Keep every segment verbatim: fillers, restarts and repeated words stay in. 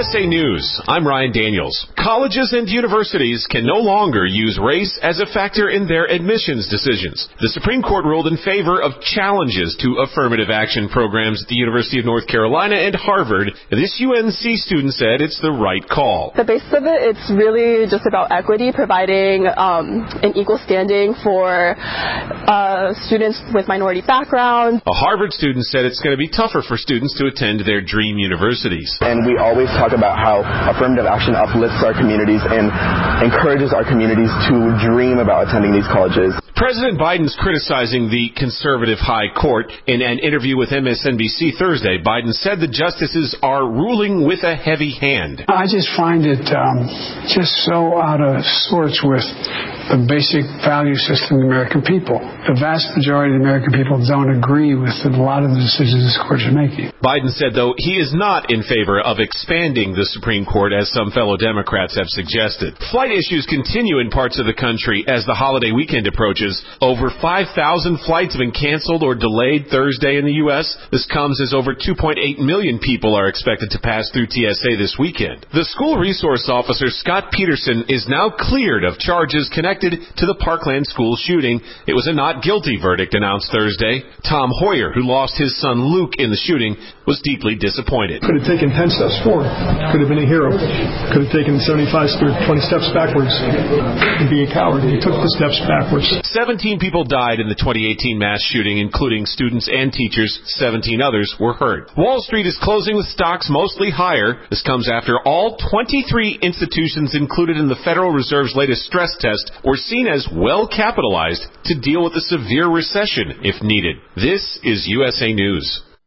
S A News, I'm Ryan Daniels. Colleges and universities can no longer use race as a factor in their admissions decisions. The Supreme Court ruled in favor of challenges to affirmative action programs at the University of North Carolina and Harvard. This U N C student said it's the right call. The basis of it, it's really just about equity, providing um, an equal standing for uh, students with minority backgrounds. A Harvard student said it's going to be tougher for students to attend their dream universities. And we always talk about how affirmative action uplifts our communities and encourages our communities to dream about attending these colleges. President Biden's criticizing the conservative high court. In an interview with M S N B C Thursday, Biden said the justices are ruling with a heavy hand. I just find it um, just so out of sorts with the basic value system of the American people. The vast majority of the American people don't agree with a lot of the decisions this court is making. Biden said, though, he is not in favor of expanding the Supreme Court, as some fellow Democrats have suggested. Flight issues continue in parts of the country as the holiday weekend approaches. Over five thousand flights have been canceled or delayed Thursday in the U S. This comes as over two point eight million people are expected to pass through T S A this weekend. The school resource officer, Scott Peterson, is now cleared of charges connected to the Parkland school shooting. It was a not guilty verdict announced Thursday. Tom Hoyer, who lost his son Luke in the shooting, was deeply disappointed. Could have taken ten steps forward. Could have been a hero. Could have taken seventy-five, twenty steps backwards and be a coward. He took the steps backwards. seventeen people died in the twenty eighteen mass shooting, including students and teachers. seventeen others were hurt. Wall Street is closing with stocks mostly higher. This comes after all twenty-three institutions included in the Federal Reserve's latest stress test were seen as well capitalized to deal with a severe recession if needed. This is U S A News.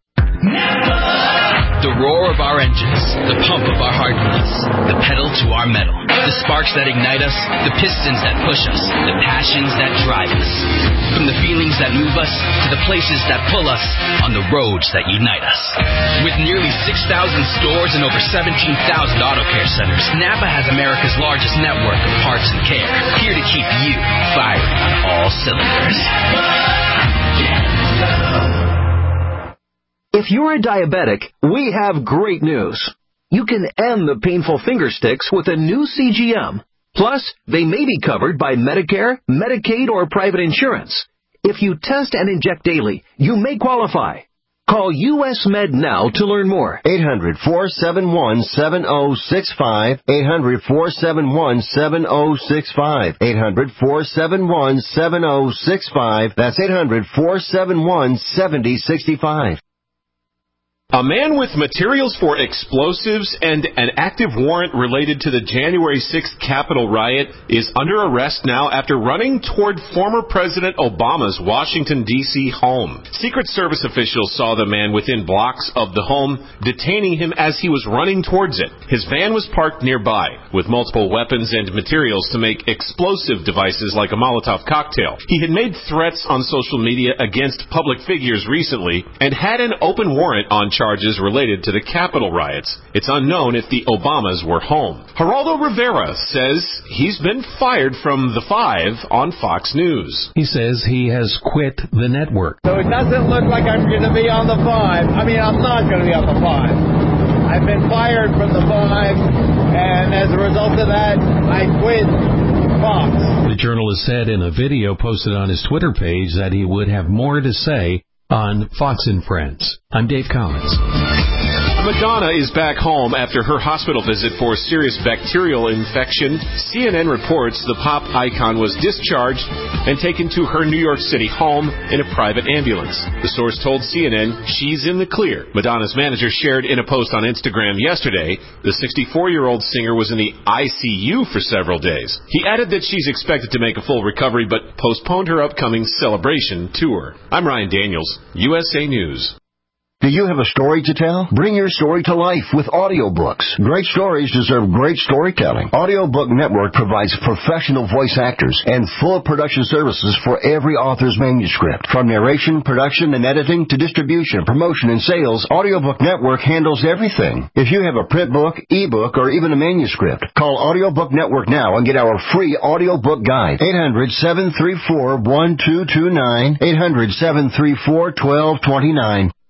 The roar of our engines, the pump of our heartbeats, the pedal to our metal, the sparks that ignite us, the pistons that push us, the passions that drive us. From the feelings that move us to the places that pull us on the roads that unite us. With nearly six thousand stores and over seventeen thousand auto care centers, Napa has America's largest network of parts and care, here to keep you firing on all cylinders. If you're a diabetic, we have great news. You can end the painful finger sticks with a new C G M. Plus, they may be covered by Medicare, Medicaid, or private insurance. If you test and inject daily, you may qualify. Call U S Med now to learn more. eight hundred, four seven one, seven oh six five. eight hundred, four seven one, seven oh six five. eight hundred, four seven one, seven oh six five. That's eight hundred, four seven one, seven oh six five. A man with materials for explosives and an active warrant related to the January sixth Capitol riot is under arrest now after running toward former President Obama's Washington, D C home. Secret Service officials saw the man within blocks of the home, detaining him as he was running towards it. His van was parked nearby with multiple weapons and materials to make explosive devices like a Molotov cocktail. He had made threats on social media against public figures recently and had an open warrant on charges related to the Capitol riots. It's unknown if the Obamas were home. Geraldo Rivera says he's been fired from The Five on Fox News. He says he has quit the network. So it doesn't look like I'm going to be on The Five. I mean, I'm not going to be on The Five. I've been fired from The Five, and as a result of that, I quit Fox. The journalist said in a video posted on his Twitter page that he would have more to say on Fox and Friends. I'm Dave Collins. Madonna is back home after her hospital visit for serious bacterial infection. C N N reports the pop icon was discharged and taken to her New York City home in a private ambulance. The source told C N N she's in the clear. Madonna's manager shared in a post on Instagram yesterday the sixty-four-year-old singer was in the I C U for several days. He added that she's expected to make a full recovery but postponed her upcoming celebration tour. I'm Ryan Daniels, U S A News. Do you have a story to tell? Bring your story to life with audiobooks. Great stories deserve great storytelling. Audiobook Network provides professional voice actors and full production services for every author's manuscript. From narration, production, and editing to distribution, promotion, and sales, Audiobook Network handles everything. If you have a print book, ebook, or even a manuscript, call Audiobook Network now and get our free audiobook guide. eight hundred, seven three four, one two two nine. eight hundred, seven three four, one two two nine.